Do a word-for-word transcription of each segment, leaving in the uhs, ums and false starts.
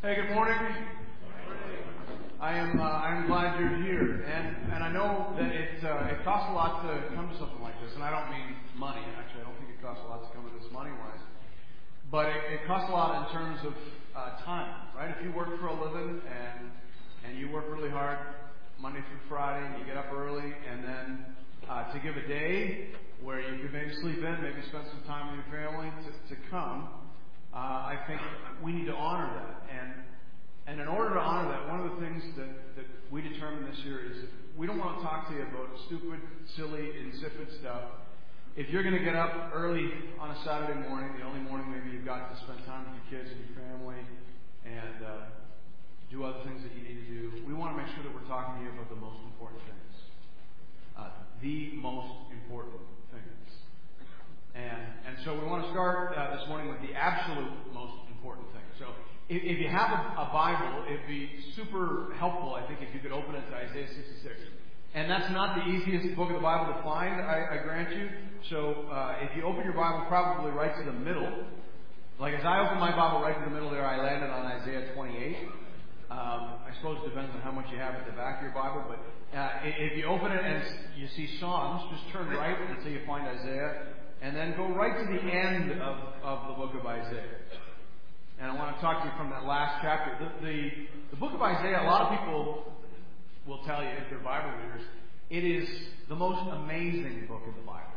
Hey, good morning. I am uh, I'm glad you're here, and and I know that it uh, it costs a lot to come to something like this, and I don't mean money. Actually, I don't think it costs a lot to come to this money wise, but it, it costs a lot in terms of uh, time, right? If you work for a living and and you work really hard Monday through Friday, and you get up early, and then uh, to give a day where you could maybe sleep in, maybe spend some time with your family to, to come. Uh, I think we need to honor that. And and in order to honor that, one of the things that, that we determined this year is we don't want to talk to you about stupid, silly, insipid stuff. If you're going to get up early on a Saturday morning, the only morning maybe you've got to spend time with your kids and your family and uh, do other things that you need to do, we want to make sure that we're talking to you about the most important things. Uh, the most important things. And and so we want to start uh, this morning with the absolute most important thing. So if, if you have a, a Bible, it'd be super helpful, I think, if you could open it to Isaiah sixty-six. And that's not the easiest book of the Bible to find, I, I grant you. So uh, if you open your Bible probably right to the middle, like as I opened my Bible right to the middle there, I landed on Isaiah twenty-eight. Um, I suppose it depends on how much you have at the back of your Bible, but uh, if you open it and you see Psalms, just turn right until you find Isaiah. And then go right to the end of, of the book of Isaiah. And I want to talk to you from that last chapter. The, the, the book of Isaiah, a lot of people will tell you, if they're Bible readers, it is the most amazing book of the Bible.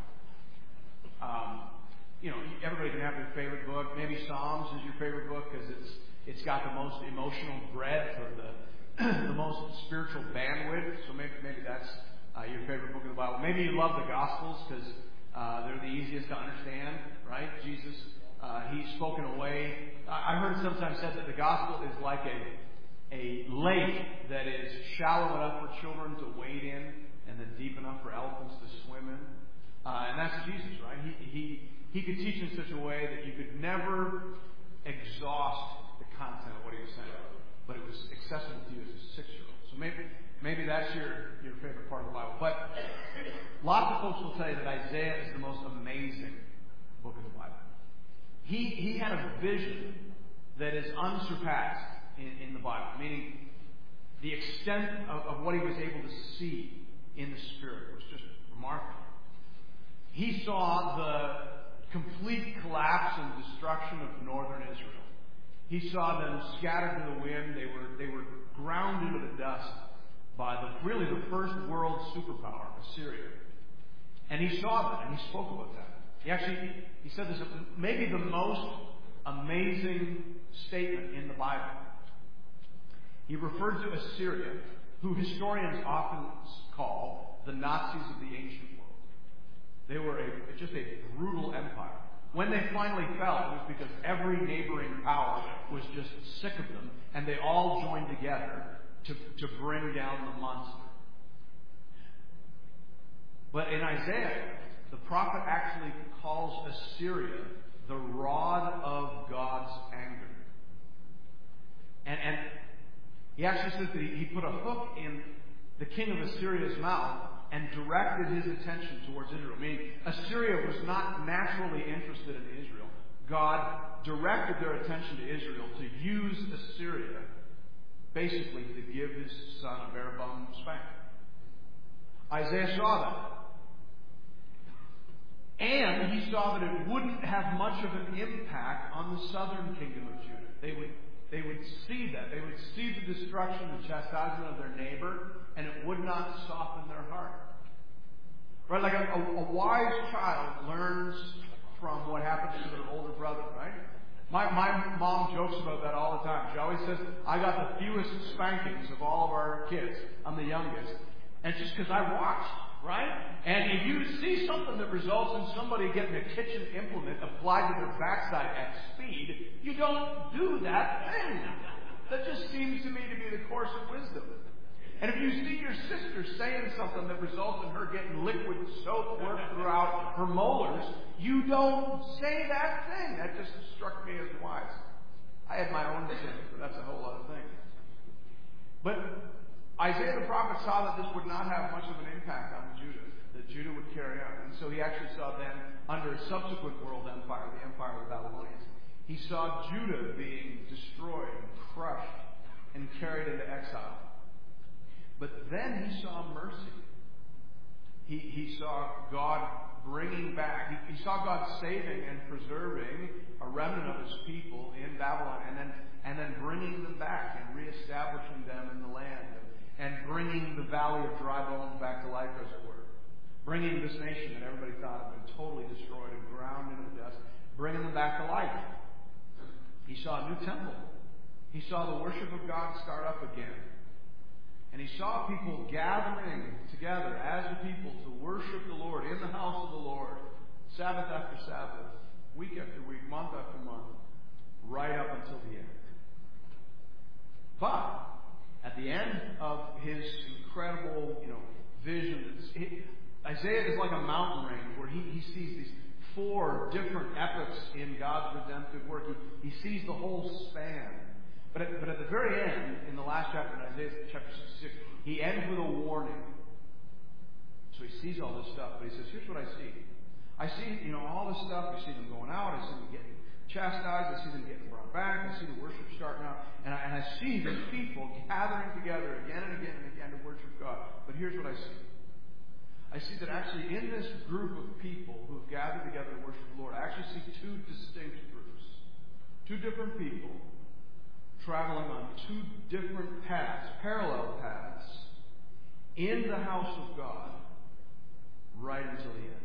Um, you know, everybody can have their favorite book. Maybe Psalms is your favorite book because it's it's got the most emotional breadth or the the most spiritual bandwidth. So maybe maybe that's uh, your favorite book of the Bible. Maybe you love the Gospels because Uh, they're the easiest to understand, right? Jesus, uh, he's spoken away. I heard sometimes said that the gospel is like a a lake that is shallow enough for children to wade in and then deep enough for elephants to swim in. Uh, and that's Jesus, right? He, he, he could teach in such a way that you could never exhaust the content of what he was saying. But it was accessible to you as a six-year-old. So maybe... Maybe that's your, your favorite part of the Bible. But lots of folks will tell you that Isaiah is the most amazing book of the Bible. He he had a vision that is unsurpassed in, in the Bible, meaning the extent of, of what he was able to see in the Spirit was just remarkable. He saw the complete collapse and destruction of northern Israel. He saw them scattered to the wind. They were they were ground into the dust by the really the first world superpower, Assyria. And he saw that, and he spoke about that. He actually, he said this, maybe the most amazing statement in the Bible. He referred to Assyria, who historians often call the Nazis of the ancient world. They were a, just a brutal empire. When they finally fell, it was because every neighboring power was just sick of them, and they all joined together To, to bring down the monster. But in Isaiah, the prophet actually calls Assyria the rod of God's anger. And, and he actually says that he, he put a hook in the king of Assyria's mouth and directed his attention towards Israel. Meaning, Assyria was not naturally interested in Israel. God directed their attention to Israel to use Assyria basically to give his son a bare bum spank. Isaiah saw that. And he saw that it wouldn't have much of an impact on the southern kingdom of Judah. They would they would see that. They would see the destruction and chastisement of their neighbor, and it would not soften their heart. Right? Like a, a, a wise child learns from what happens to their older brother, right? My, my mom jokes about that all the time. She always says, I got the fewest spankings of all of our kids. I'm the youngest. And it's just because I watched, right? And if you see something that results in somebody getting a kitchen implement applied to their backside at speed, you don't do that thing. That just seems to me to be the course of wisdom. And if you see your sister saying something that results in her getting liquid soap worked throughout her molars, you don't say that thing. That just struck me as wise. I had my own sins, but that's a whole other thing. But Isaiah the prophet saw that this would not have much of an impact on Judah, that Judah would carry on. And so he actually saw then, under a subsequent world empire, the empire of the Babylonians, He saw Judah being destroyed and crushed and carried into exile. But then he saw mercy. He, he saw God bringing back. He, he saw God saving and preserving a remnant of His people in Babylon, and then and then bringing them back and reestablishing them in the land, and, and bringing the valley of dry bones back to life, as it were. Bringing this nation that everybody thought had been totally destroyed and ground into the dust, bringing them back to life. He saw a new temple. He saw the worship of God start up again. And he saw people gathering together as a people to worship the Lord in the house of the Lord, Sabbath after Sabbath, week after week, month after month, right up until the end. But at the end of his incredible, you know, vision, it, Isaiah is like a mountain range where he, he sees these four different epochs in God's redemptive work. He, he sees the whole span. But at, but at the very end, in the last chapter, in Isaiah chapter sixty-six, he ends with a warning. So he sees all this stuff, but he says, here's what I see. I see, you know, all this stuff. I see them going out. I see them getting chastised. I see them getting brought back. I see the worship starting out. And I, and I see these people gathering together again and again and again to worship God. But here's what I see. I see that actually in this group of people who have gathered together to worship the Lord, I actually see two distinct groups. Two different people traveling on two different paths, parallel paths, in the house of God, right until the end.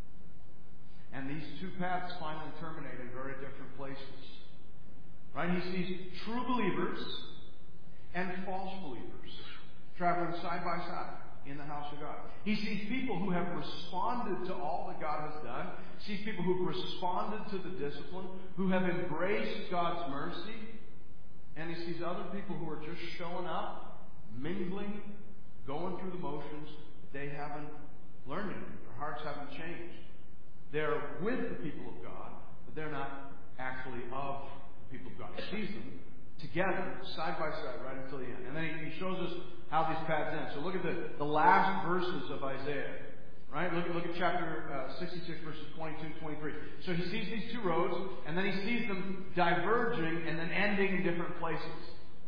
And these two paths finally terminate in very different places. Right? He sees true believers and false believers traveling side by side in the house of God. He sees people who have responded to all that God has done. He sees people who have responded to the discipline, who have embraced God's mercy. And he sees other people who are just showing up, mingling, going through the motions. They haven't learned anything. Their hearts haven't changed. They're with the people of God, but they're not actually of the people of God. He sees them together, side by side, right until the end. And then he shows us how these paths end. So look at the, the last verses of Isaiah. Right? Look, look at chapter uh, sixty-six, verses twenty-two, twenty-three. So he sees these two roads, and then he sees them diverging and then ending in different places.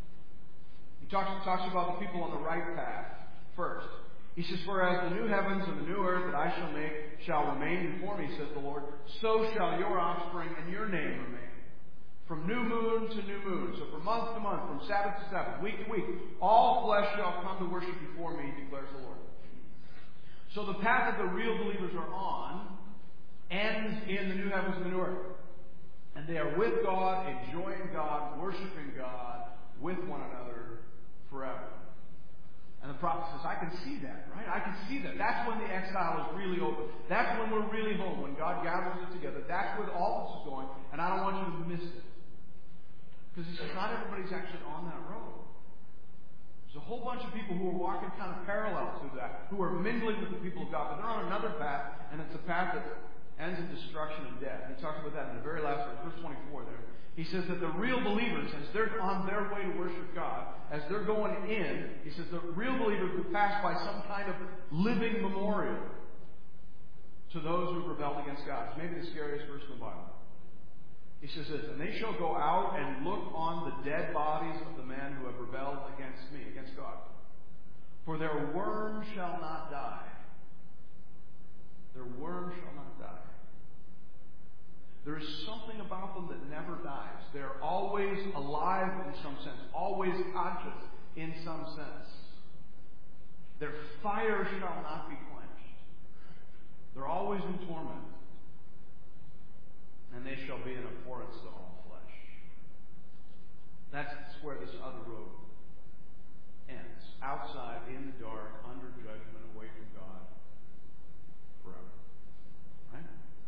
He talks, talks about the people on the right path first. He says, whereas the new heavens and the new earth that I shall make shall remain before me, says the Lord, so shall your offspring and your name remain. From new moon to new moon, so from month to month, from Sabbath to Sabbath, week to week, all flesh shall come to worship before me, declares the Lord. So the path that the real believers are on ends in the new heavens and the new earth. And they are with God, enjoying God, worshiping God, with one another forever. And the prophet says, I can see that, right? I can see that. That's when the exile is really over. That's when we're really home, when God gathers us together. That's where all this is going, and I don't want you to miss it. Because he says, not everybody's actually on that road. There's a whole bunch of people who are walking kind of parallel to that, who are mingling with the people of God, but they're on another path, and it's a path that ends in destruction and death. He talks about that in the very last verse, verse twenty-four there. He says that the real believers, as they're on their way to worship God, as they're going in, he says the real believers will pass by some kind of living memorial to those who have rebelled against God. It's maybe the scariest verse in the Bible. He says this, and they shall go out and look on the dead bodies of the men who have rebelled against me, against God. For their worm shall not die. Their worm shall not die. There is something about them that never dies. They're always alive in some sense, always conscious in some sense. Their fire shall not be quenched. They're always in torment. And they shall be an abhorrence to all flesh. That's where this other road ends. Outside, in the dark, under judgment, away from God, forever. Right?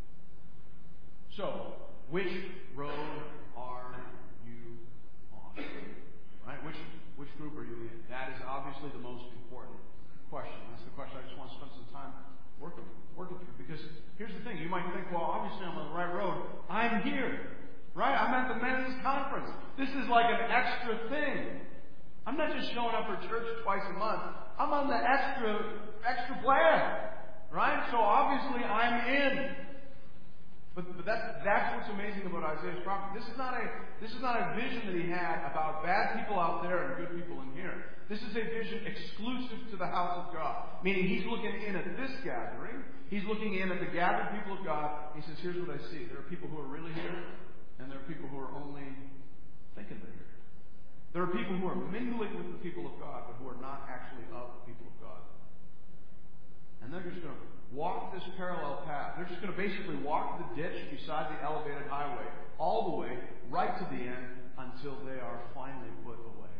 So, which road are you on? Right? Which which group are you in? That is obviously the most important question. That's the question I just want to spend some time working working through. Because here's the thing. You might think, well, obviously I'm on the right road. I'm here. Right? I'm at the men's conference. This is like an extra thing. I'm not just showing up for church twice a month. I'm on the extra extra plan. Right? So obviously I'm in. But, but that's, that's what's amazing about Isaiah's prophecy. This is not a this is not a vision that he had about bad people out there and good people in here. This is a vision exclusive to the house of God. Meaning he's looking in at this gathering. He's looking in at the gathered people of God. He says, here's what I see. There are people who are really here, and there are people who are only thinking they're here. There are people who are mingling with the people of God, but who are not actually of the people of God. And they're just going to walk this parallel path. They're just going to basically walk the ditch beside the elevated highway, all the way, right to the end, until they are finally put away.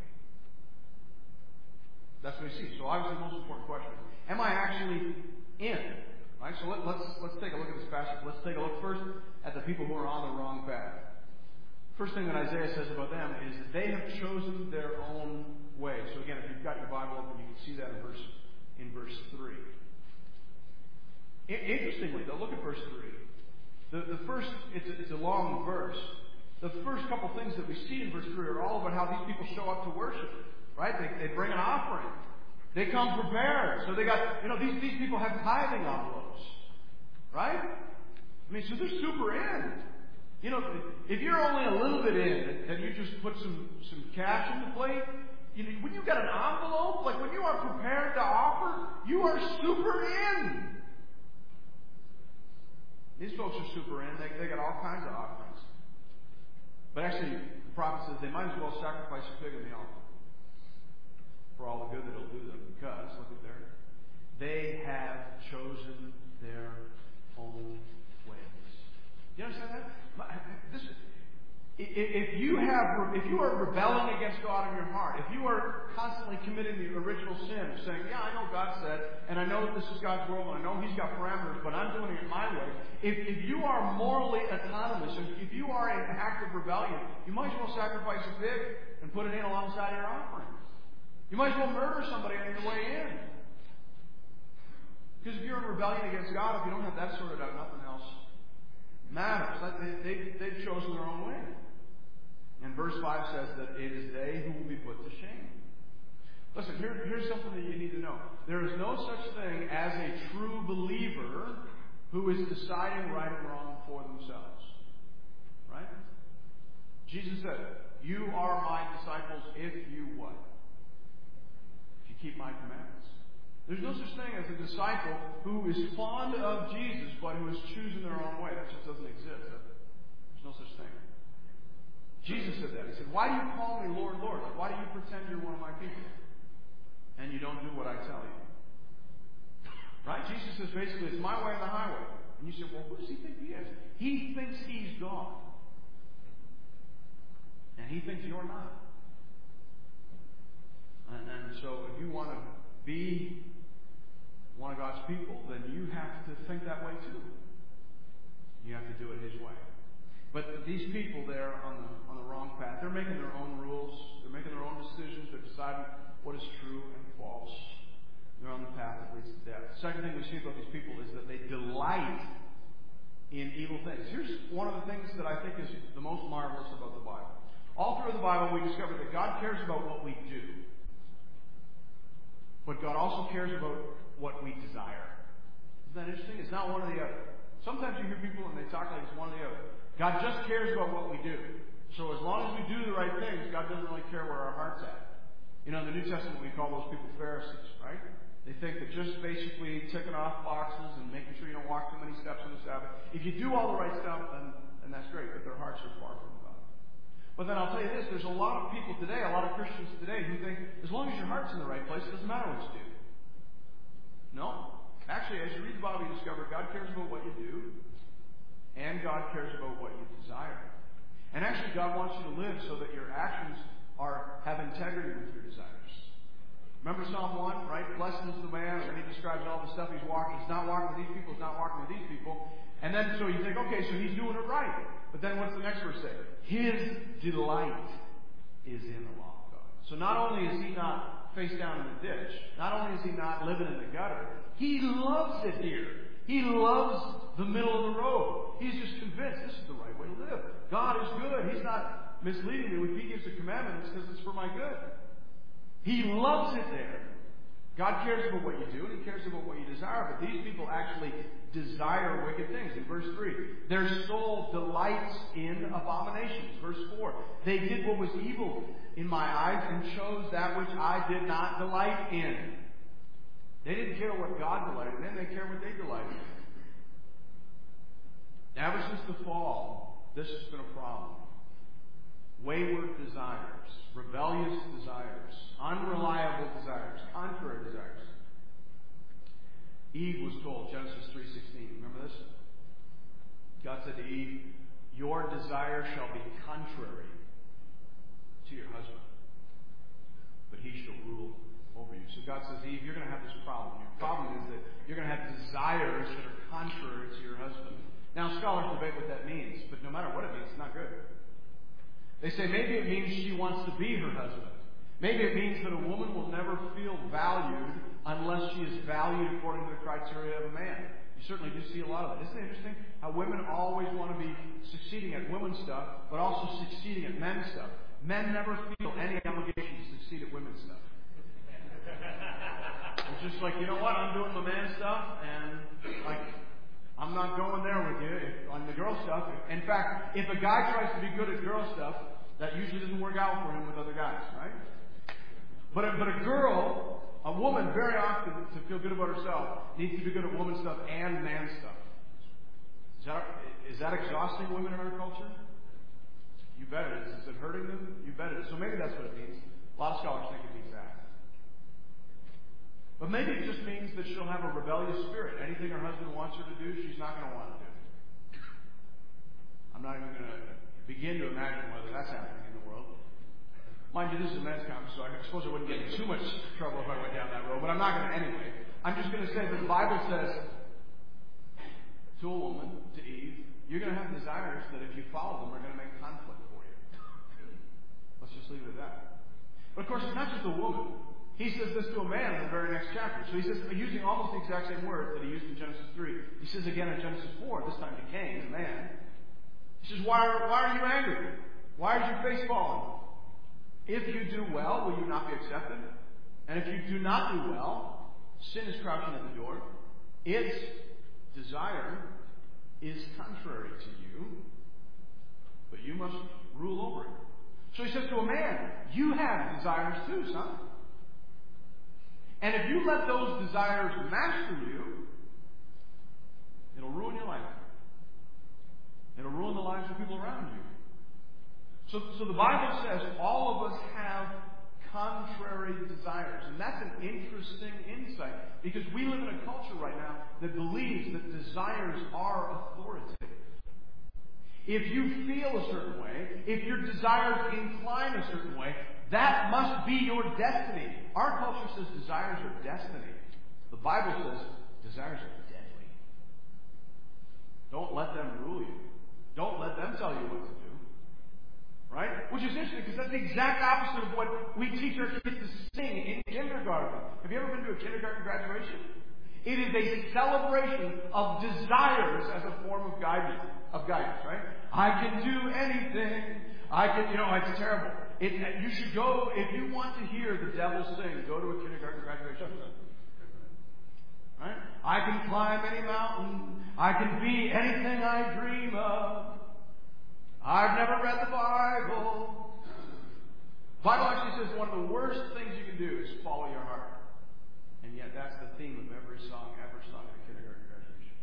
That's what we see. So obviously the most important question is, am I actually in? Right? So let, let's let's take a look at this passage. Let's take a look first at the people who are on the wrong path. First thing that Isaiah says about them is that they have chosen their own way. So again, if you've got your Bible open, you can see that in verse in verse three. Interestingly, though, look at verse three. The, the first, it's a, it's a long verse. The first couple things that we see in verse three are all about how these people show up to worship. Right? They, they bring an offering. They come prepared. So they got, you know, these, these people have tithing envelopes. Right? I mean, so they're super in. You know, if you're only a little bit in, and you just put some, some cash in the plate, you know, when you've got an envelope, like when you are prepared to offer, you are super in. These folks are super in. They, they got all kinds of offerings. But actually, the prophet says they might as well sacrifice a pig in the altar for all the good that it'll do them. Because, look at there, they have chosen their own ways. You understand that? This, if you have, if you are rebelling against God in your heart, if you are constantly committing the original sin of saying, "Yeah, I know God said, and I know that this is God's world, and I know He's got parameters, but I'm doing it my way." If, if you are morally autonomous, if, if you are in active rebellion, you might as well sacrifice a pig and put it in alongside your offering. You might as well murder somebody on your way in. Because if you're in rebellion against God, if you don't have that sorted out, nothing else matters. They, they, they've chosen their own way. And verse five says that it is they who will be put to shame. Listen, here, here's something that you need to know. There is no such thing as a true believer who is deciding right and wrong for themselves. Right? Jesus said, "You are my disciples if you what? If you keep my commandments." There's no such thing as a disciple who is fond of Jesus but who is choosing their own way. That just doesn't exist. There's no such thing. Jesus said that. He said, "Why do you call me Lord, Lord? Like, why do you pretend you're one of my people? And you don't do what I tell you." Right? Jesus says basically, it's my way or the highway. And you say, well, who does he think he is? He thinks he's God. And he thinks you're not. And, and so if you want to be one of God's people, then you have to think that way too. You have to do it his way. But these people there on the on the wrong path, they're making their own rules. They're making their own decisions. They're deciding what is true and false. They're on the path that leads to death. The second thing we see about these people is that they delight in evil things. Here's one of the things that I think is the most marvelous about the Bible. All through the Bible, we discover that God cares about what we do. But God also cares about what we desire. Isn't that interesting? It's not one or the other. Sometimes you hear people and they talk like it's one or the other. God just cares about what we do. So as long as we do the right things, God doesn't really care where our heart's at. You know, in the New Testament, we call those people Pharisees, right? They think that just basically ticking off boxes and making sure you don't walk too many steps on the Sabbath. If you do all the right stuff, then, then that's great, but their hearts are far from God. But then I'll tell you this, there's a lot of people today, a lot of Christians today, who think as long as your heart's in the right place, it doesn't matter what you do. No. Actually, as you read the Bible, you discover God cares about what you do, and God cares about what you desire. And actually, God wants you to live so that your actions are have integrity with your desires. Remember Psalm one, right? Blessed is the man, and then he describes all the stuff he's walking. He's not walking with these people, he's not walking with these people. And then so you think, okay, so he's doing it right. But then what's the next verse say? His delight is in the law of God. So not only is he not face down in the ditch, not only is he not living in the gutter, he loves it here. He loves the middle of the road. He's just convinced this is the right way to live. God is good. He's not misleading me. If he gives a commandment, it's because it's for my good. He loves it there. God cares about what you do, and He cares about what you desire, but these people actually desire wicked things. In verse three, their soul delights in abominations. Verse four, they did what was evil in my eyes and chose that which I did not delight in. They didn't care what God delighted in, they care what they delighted in. Ever since the fall, this has been a problem. Wayward desires, rebellious desires, unreliable desires, contrary desires. Eve was told, Genesis three sixteen, remember this? God said to Eve, your desire shall be contrary to your husband, but he shall rule over you. So God says, Eve, you're going to have this problem. Your problem is that you're going to have desires that are contrary to your husband. Now, scholars debate what that means, but no matter what it means, it's not good. They say maybe it means she wants to be her husband. Maybe it means that a woman will never feel valued unless she is valued according to the criteria of a man. You certainly do see a lot of it. Isn't it interesting how women always want to be succeeding at women's stuff, but also succeeding at men's stuff? Men never feel any obligation to succeed at women's stuff. It's just like, you know what, I'm doing my man stuff, and like, I'm not going there with you on the girl stuff. In fact, if a guy tries to be good at girl stuff, that usually doesn't work out for him with other guys, right? But a, but a girl, a woman, very often, to feel good about herself, needs to be good at woman stuff and man stuff. Is that, is that exhausting women in our culture? You bet it is. Is it hurting them? You bet it is. So maybe that's what it means. A lot of scholars think it means that. But maybe it just means that she'll have a rebellious spirit. Anything her husband wants her to do, she's not going to want to do. I'm not even going to begin to imagine whether that's happening in the world. Mind you, this is a men's conference, so I suppose I wouldn't get in too much trouble if I went down that road, but I'm not going to anyway. I'm just going to say that the Bible says to a woman, to Eve, you're going to have desires that if you follow them are going to make conflict for you. Let's just leave it at that. But of course, it's not just a woman. He says this to a man in the very next chapter. So he says, using almost the exact same words that he used in Genesis three. He says again in Genesis four, this time to Cain, the man. He says, why are, why are you angry? Why is your face fallen? If you do well, will you not be accepted? And if you do not do well, sin is crouching at the door. Its desire is contrary to you, but you must rule over it. So he says to a man, you have desires too, son. And if you let those desires master you, it'll ruin your life. It'll ruin the lives of people around you. So, so the Bible says all of us have contrary desires. And that's an interesting insight, because we live in a culture right now that believes that desires are authoritative. If you feel a certain way, if your desires incline a certain way, that must be your destiny. Our culture says desires are destiny. The Bible says desires are deadly. Don't let them rule you. Don't let them tell you what to do. Right? Which is interesting, because that's the exact opposite of what we teach our kids to sing in kindergarten. Have you ever been to a kindergarten graduation? It is a celebration of desires as a form of guidance, of guidance, right? I can do anything. I can, you know, it's terrible. It, you should go, if you want to hear the devil sing, go to a kindergarten graduation. Right? I can climb any mountain. I can be anything I dream of. I've never read the Bible. The Bible actually says one of the worst things you can do is follow your heart. And yet that's the theme of every song ever sung at a kindergarten graduation.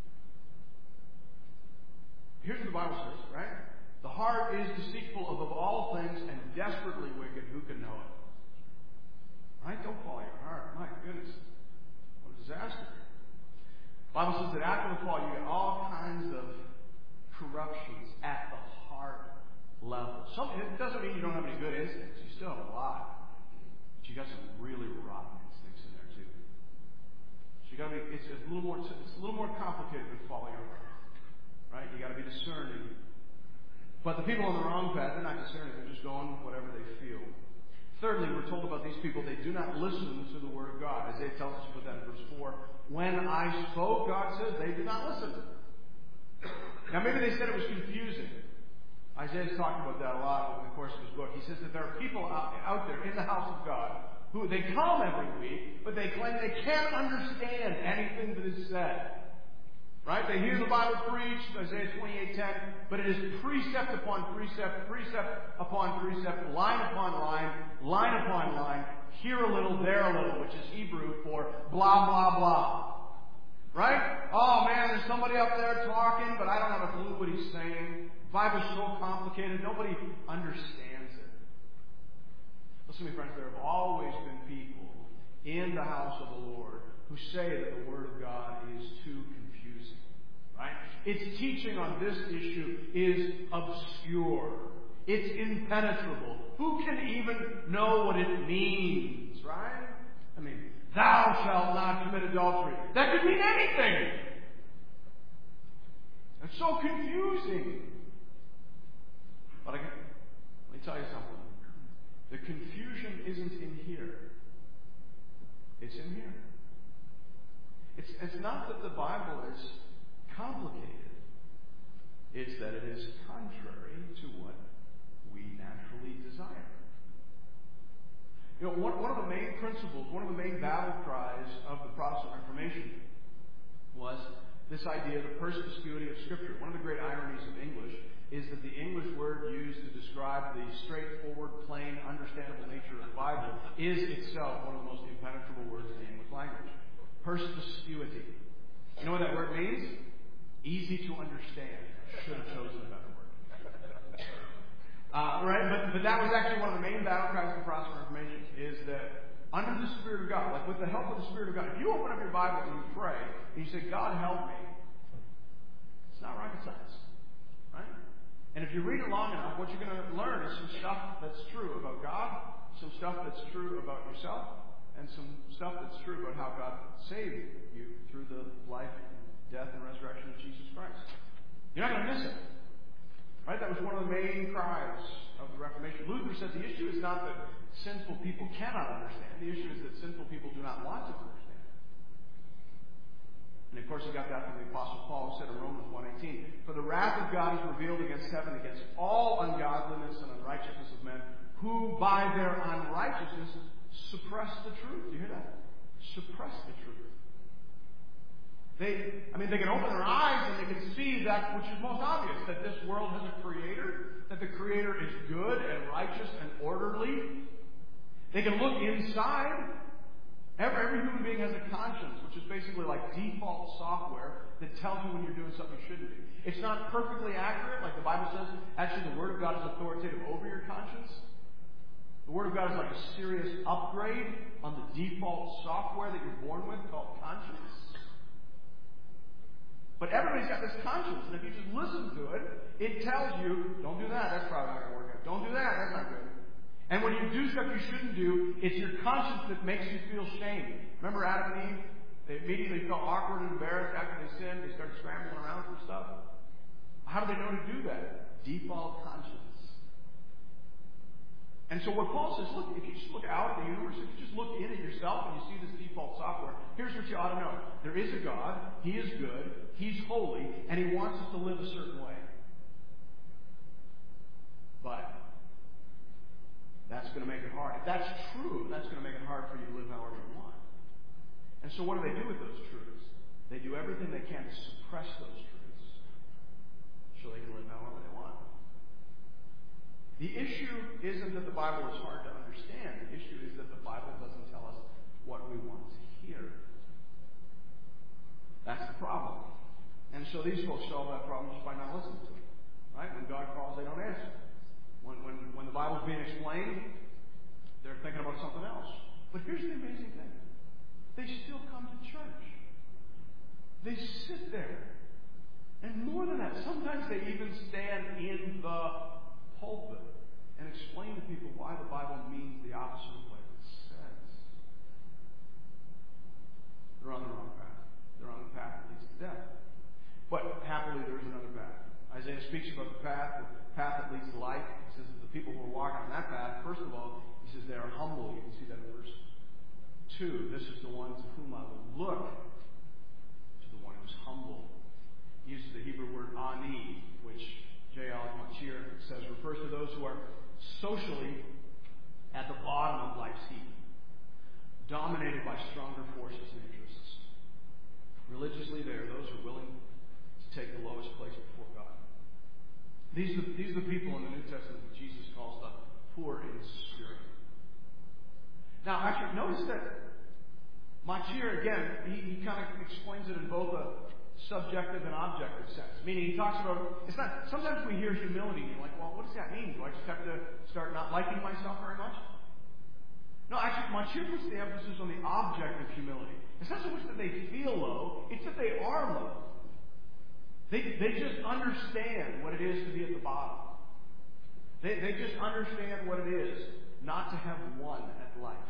Here's what the Bible says, right? The heart is deceitful above all things and desperately wicked. Who can know it? Right? Don't follow your heart. My goodness. What a disaster. The Bible says that after the fall, you get all kinds of corruptions at the heart level. Some, it doesn't mean you don't have any good instincts. You still have a lot. But you got some really rotten instincts in there too. So you got to be. It's a little more. It's a little more complicated than following your heart. Right? You got to be discerning. But the people on the wrong path, they're not discerning. They're just going with whatever they feel. Thirdly, we're told about these people, they do not listen to the Word of God. Isaiah tells us about that in verse four. When I spoke, God says, they did not listen. Now, maybe they said it was confusing. Isaiah's talked about that a lot over the course of his book. He says that there are people out, out there in the house of God who they come every week, but they claim they can't understand anything that is said. Right? They hear the Bible preached, Isaiah twenty-eight ten, but it is precept upon precept, precept upon precept, line upon line, line upon line, here a little, there a little, which is Hebrew for blah, blah, blah. Right? Oh man, there's somebody up there talking, but I don't have a clue what he's saying. The Bible's so complicated, nobody understands it. Listen to me, friends, there have always been people in the house of the Lord who say that the Word of God is too confusing. Right? Its teaching on this issue is obscure. It's impenetrable. Who can even know what it means, right? I mean, thou shalt not commit adultery. That could mean anything. It's so confusing. But again, let me tell you something. The confusion isn't in here. It's in here. It's, it's not that the Bible is complicated. It's that it is contrary to what we naturally desire. You know, one, one of the main principles, one of the main battle cries of the Protestant Reformation was this idea of the perspicuity of Scripture. One of the great ironies of English is that the English word used to describe the straightforward, plain, understandable nature of the Bible is itself one of the most impenetrable words in the English language. Perspicuity. You know what that word means? Easy to understand. Should have chosen a better word. Uh, right? But, but that was actually one of the main battle cries of the Protestant Reformation, is that under the Spirit of God, like with the help of the Spirit of God, if you open up your Bible and you pray, and you say, God help me, it's not rocket science. Right? And if you read it long enough, what you're going to learn is some stuff that's true about God, some stuff that's true about yourself, and some stuff that's true about how God saved you through the life, death, and resurrection of Jesus Christ. You're not going to miss it. Right? That was one of the main cries of the Reformation. Luther said the issue is not that sinful people cannot understand. The issue is that sinful people do not want to understand. And of course he got that from the Apostle Paul, who said in Romans one eighteen, for the wrath of God is revealed against heaven, against all ungodliness and unrighteousness of men, who by their unrighteousness suppress the truth. Do you hear that? Suppress the truth. They, I mean, they can open their eyes and they can see that which is most obvious, that this world has a creator, that the creator is good and righteous and orderly. They can look inside. Every, every human being has a conscience, which is basically like default software that tells you when you're doing something you shouldn't do. It's not perfectly accurate, like the Bible says. Actually, the Word of God is authoritative over your conscience. The Word of God is like a serious upgrade on the default software that you're born with called conscience. But everybody's got this conscience, and if you just listen to it, it tells you, don't do that, that's probably not going to work out. Don't do that, that's not good. And when you do stuff you shouldn't do, it's your conscience that makes you feel shame. Remember Adam and Eve? They immediately felt awkward and embarrassed after they sinned. They started scrambling around for stuff. How do they know to do that? Default conscience. And so what Paul says, look, if you just look out at the universe, if you just look in at yourself and you see this default software, here's what you ought to know. There is a God. He is good. He's holy. And He wants us to live a certain way. But that's going to make it hard. If that's true, that's going to make it hard for you to live however you want. And so what do they do with those truths? They do everything they can to suppress those truths so they can live however they want. The issue isn't that the Bible is hard to understand. The issue is that the Bible doesn't tell us what we want to hear. That's the problem. And so these folks solve that problem just by not listening to it. Right? When God calls, they don't answer. When, when, when the Bible's being explained, they're thinking about something else. But here's the amazing thing. They still come to church. They sit there. And more than that, sometimes they even stand in the pulpit and explain to people why the Bible means the opposite of what it says. They're on the wrong path. They're on the path that leads to death. But happily, there is another path. Isaiah speaks about the path, the path that leads to life. He says that the people who are walking on that path, first of all, he says they are humble. You can see that in verse two. This is the one to whom I will look, to the one who's humble. He uses the Hebrew word ani, which J L Machir says refers to those who are socially at the bottom of life's heap. dominated by stronger forces and interests. Religiously, they are those who are willing to take the lowest place before God. These are, the, these are the people in the New Testament that Jesus calls the poor in spirit. Now, actually, notice that Machir, again, he, he kind of explains it in both a subjective and objective sense. Meaning, he talks about, it's not, sometimes we hear humility and you're like, well, what does that mean? Do I just have to start not liking myself very much? No, actually, Machir puts the emphasis on the object of humility. It's not so much that they feel low, it's that they are low. They, they just understand what it is to be at the bottom. They, they just understand what it is not to have won at life.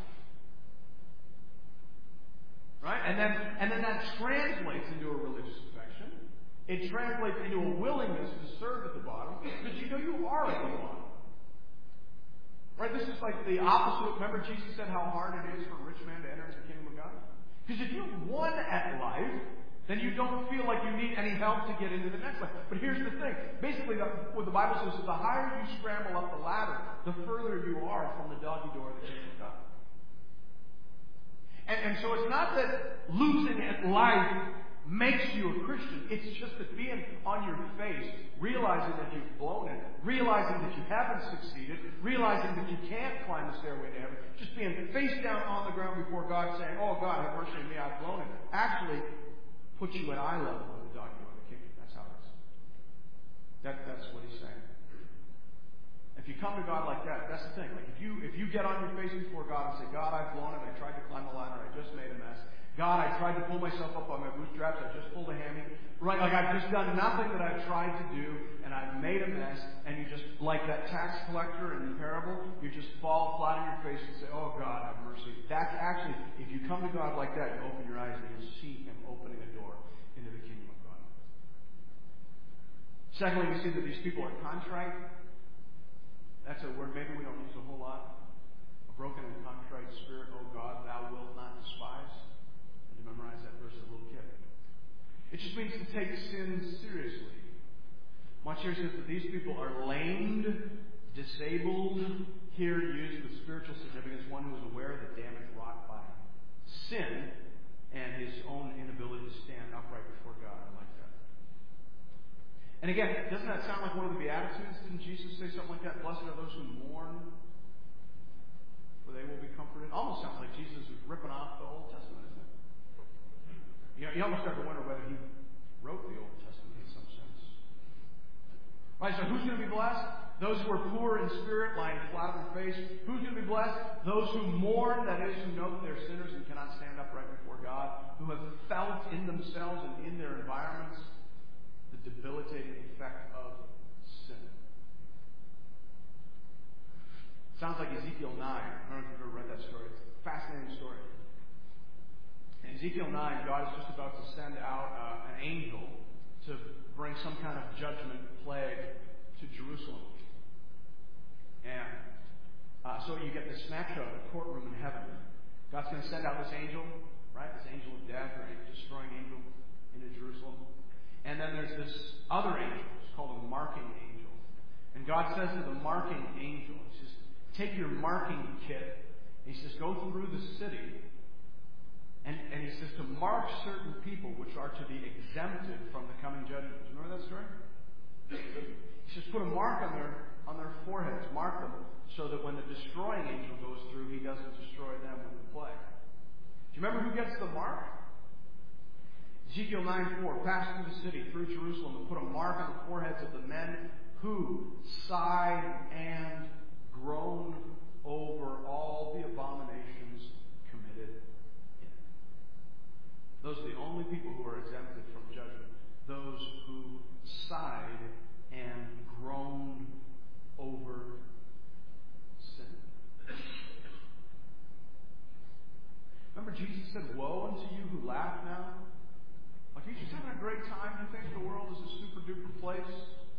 Right? And then, and then that translates into a religious affection. It translates into a willingness to serve at the bottom because you know you are at the bottom. Right? This is like the opposite. Remember Jesus said how hard it is for a rich man to enter into the kingdom of God? Because if you've won at life, then you don't feel like you need any help to get into the next life. But here's the thing. Basically, the, what the Bible says is the higher you scramble up the ladder, the further you are from the doggy door of the kingdom of God. And, and so it's not that losing at life makes you a Christian. It's just that being on your face, realizing that you've blown it, realizing that you haven't succeeded, realizing that you can't climb the stairway to heaven, just being face down on the ground before God saying, oh God, have mercy on me, I've blown it, actually puts you at eye level with the doggy door of the kingdom. That's how it is. That, that's what he's saying. If you come to God like that, that's the thing. Like if you if you get on your face before God and say, God, I've blown it, I tried to climb the ladder, I just made a mess. God, I tried to pull myself up on my bootstraps, I just pulled a hammy. Right, like I've just done nothing that I've tried to do, and I've made a mess, and you just, like that tax collector in the parable, you just fall flat on your face and say, oh God, have mercy. That's actually, if you come to God like that, you open your eyes and you'll see Him opening a door into the kingdom of God. Secondly, we see that these people are contrite. That's a word maybe we don't use a whole lot. A broken and contrite spirit, oh God, thou wilt not despise. And to memorize that verse as a little kid. It just means to take sin seriously. Machir says that these people are lamed, disabled, here used with spiritual significance, one who is aware of the damage wrought by sin and his own inability to stand upright before God. I like that. And again, doesn't that sound like one of the Beatitudes? Didn't Jesus say something like that? Blessed are those who mourn, for they will be comforted. Almost sounds like Jesus was ripping off the Old Testament, isn't it? You know, you almost start to wonder whether he wrote the Old Testament in some sense. Right, so who's going to be blessed? Those who are poor in spirit, lying flat on their face. Who's going to be blessed? Those who mourn, that is, who know that they're sinners and cannot stand upright before God, who have felt in themselves and in their environments the debilitating effect of sin. Sounds like Ezekiel nine. I don't know if you've ever read that story. It's a fascinating story. In Ezekiel nine, God is just about to send out uh, an angel to bring some kind of judgment plague to Jerusalem. And uh, so you get this snapshot of a courtroom in heaven. God's going to send out this angel, right? This angel of death, or a destroying angel into Jerusalem. And then there's this other angel. It's called a marking angel. And God says to the marking angel, He says, take your marking kit. And He says, go through the city. And, and He says to mark certain people which are to be exempted from the coming judgment. Do you remember that story? He says, put a mark on their on their foreheads. Mark them so that when the destroying angel goes through, he doesn't destroy them with the plague. Do you remember who gets the mark? Ezekiel nine four, pass through the city, through Jerusalem, and put a mark on the foreheads of the men who sigh and groan over all the abominations committed in it. Those are the only people who are exempted from judgment. Those who sighed and groaned over sin. Remember Jesus said, woe unto you who laugh now? Like, you're just having a great time. You think the world is a super duper place.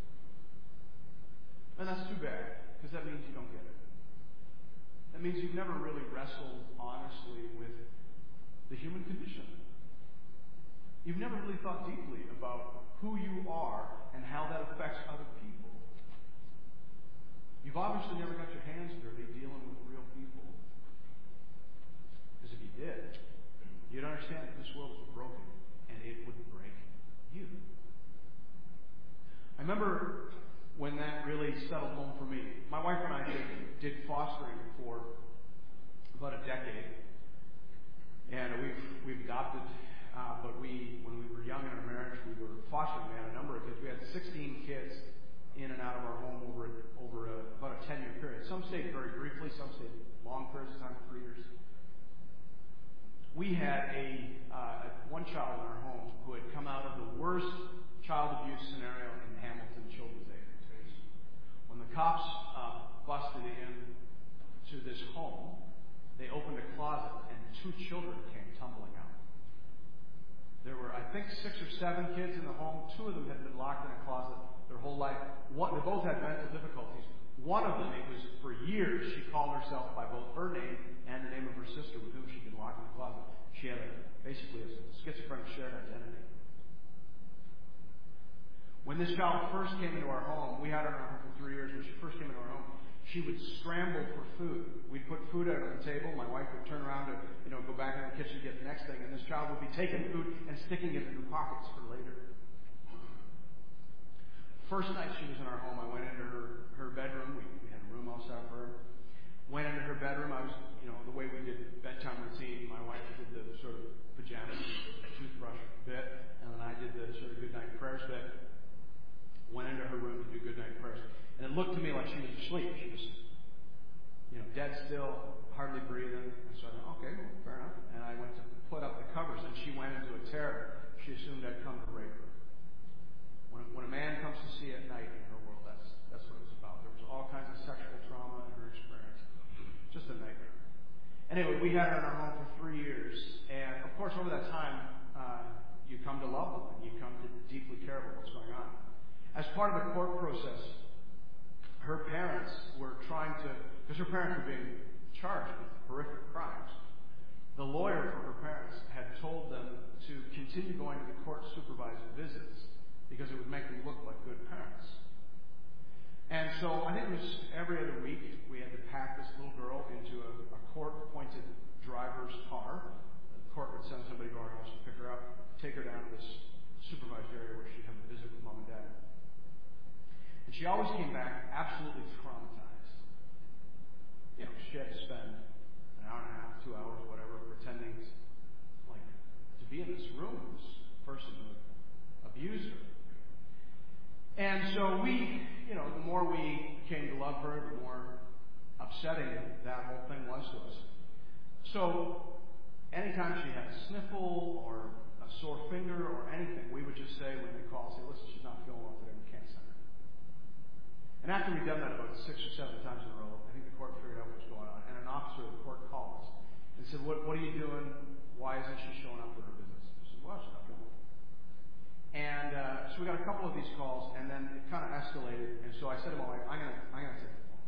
And that's too bad, because that means you don't get it. That means you've never really wrestled honestly with the human condition. You've never really thought deeply about who you are and how that affects other people. You've obviously never got your hands dirty dealing with real people. Because if you you'd understand that this world is broken and it would break you. I remember when that really settled home for me. My wife and I did, did fostering for about a decade. And we've we've adopted, uh, but we when we were young in our marriage, we were fostering. We had a number of kids. We had sixteen kids in and out of our home over over a, about a ten-year period. Some stayed very briefly, some stayed long periods of time, three years. We had a uh, one child in our home who had come out of the worst child abuse scenario in Hamilton Children's Agency. When the cops uh, busted in to this home, they opened a closet and two children came tumbling out. There were, I think, six or seven kids in the home. Two of them had been locked in a closet their whole life. One, they both had mental difficulties. One of them, it was for years, she called herself by both her name and the name of her sister with whom she'd been locked in the closet. She had a, basically a schizophrenic shared identity. When this child first came into our home, we had her in our home for three years. When she first came into our home, she would scramble for food. We'd put food out on the table. My wife would turn around to, you know, go back in the kitchen to get the next thing, and this child would be taking food and sticking it in her pockets for later. First night she was in our home, I went into her, her bedroom. We, we had a room all set up for her. Went into her bedroom. I was, you know, the way we did bedtime routine. My wife did the sort of pajamas, toothbrush bit, and then I did the sort of goodnight prayers bit. Went into her room to do goodnight prayers. And it looked to me like she was asleep. She was, you know, dead still, hardly breathing. And so I thought, okay, well, fair enough. And I went to put up the covers, and she went into a terror. She assumed I'd come to rape her. When a, when a man comes to see at night in her world, that's that's what it was about. There was all kinds of sexual trauma in her experience. Just a nightmare. Anyway, we had her in our home for three years. And, of course, over that time, uh, you come to love them, and you come to deeply care about what's going on. As part of the court process, her parents were trying to, because her parents were being charged with horrific crimes, the lawyer for her parents had told them to continue going to the court supervised visits because it would make them look like good parents. And so I think it was every other week we had to pack this little girl into a, a court-appointed driver's car. The court would send somebody to our house to pick her up, take her down to this supervised area where she'd have a visit with mom and dad. And she always came back absolutely traumatized. You know, she had to spend an hour and a half, two hours, whatever, pretending to, like to be in this room with this person who abused her. And so we, you know, the more we came to love her, the more upsetting that whole thing was to us. So anytime she had a sniffle or a sore finger or anything, we would just say when they call, say, listen, she's not feeling well today, we can't send her. And after we'd done that about six or seven times in a row, I think the court figured out what was going on. And an officer of the court called us and said, what, what are you doing? Why isn't she showing up for her visits? I said, well, she's not feeling well. And uh, so we got a couple of these calls, and then it kind of escalated. And so I said to my wife, I'm going to I'm gonna take the phone.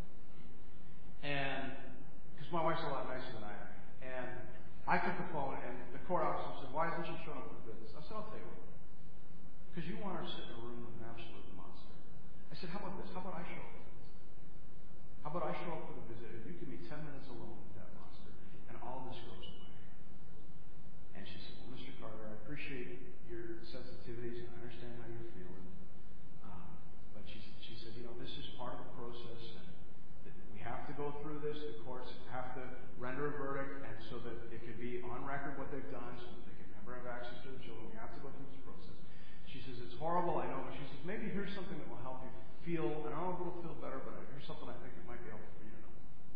And because my wife's a lot nicer than I am. And I took the phone, and the court officer said, why isn't she showing up for the visits? I said, I'll tell you what. Because you want her to sit in a room with an absolute monster. I said, how about this? How about I show up for the visit? How about I show up for the visit, and you give me ten minutes alone with that monster, and all of this goes away? And she said, well, Mister Carter, I appreciate your sensitivities, and I understand how you're feeling. Um, but she, she said, you know, this is part of the process, and that we have to go through this. The courts have to render a verdict, and so that it can be on record what they've done, so that they can never have access to the children. We have to go through this process. She says, it's horrible, I know, but she says, maybe here's something that will help you feel, and I don't know if it'll feel better, but here's something I think that might be helpful for you to know.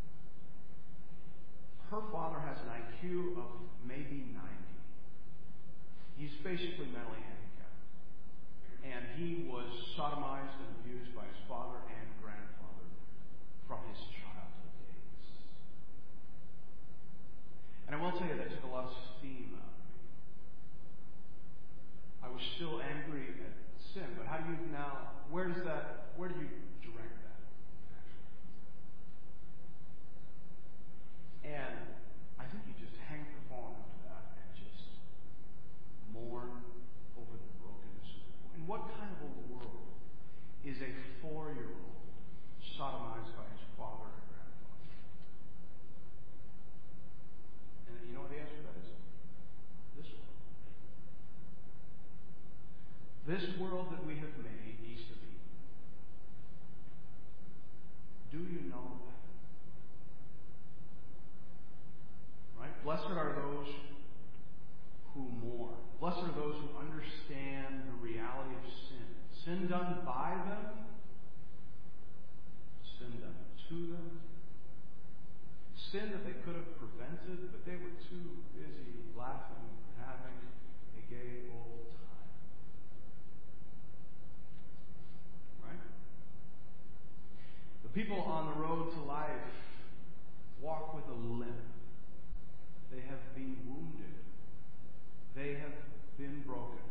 Her father has an I Q of maybe ninety. He's basically mentally handicapped. And he was sodomized and abused by his father and grandfather from his childhood days. And I will tell you, that took a lot of steam out of me. I was still angry at sin, but how do you now, where does that, where do you direct that, actually? And I think you just hang up the phone after that and just mourn over the brokenness of the world. In what kind of a world is a four-year-old sodomized by his father and grandfather? And you know what the answer to that is? that we have made East of Eden. Do you know that? Right? Blessed are those who mourn. Blessed are those who understand the reality of sin. Sin done by them, sin done to them. Sin that they could have prevented, but they were too busy laughing and having a gay old time. Right? The people on the road to life walk with a limp. They have been wounded. They have been broken.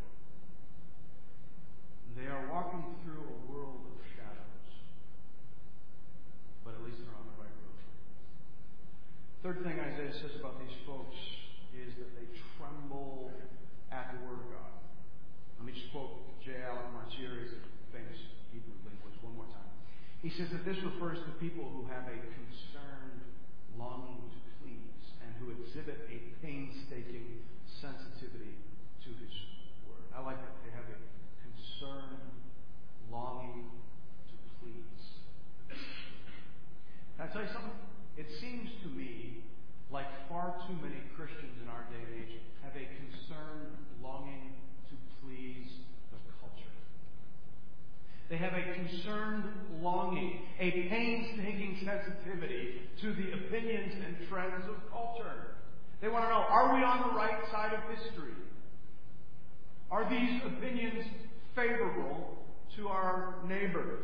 They are walking through a world of shadows. But at least they're on the right road. Third thing Isaiah says about these folks is that they tremble at the Word of God. Let me just quote J. Allen Martyr, he's a famous Hebrew linguist, one more time. He says that this refers to people who have a concerned longing to please and who exhibit a painstaking sensitivity to His Word. I like that. They have a concerned longing to please. Can I tell you something? It seems to me like far too many Christians in our day and age have a concerned longing to please the culture. They have a concerned longing, a painstaking sensitivity to the opinions and trends of culture. They want to know, are we on the right side of history? Are these opinions favorable to our neighbors?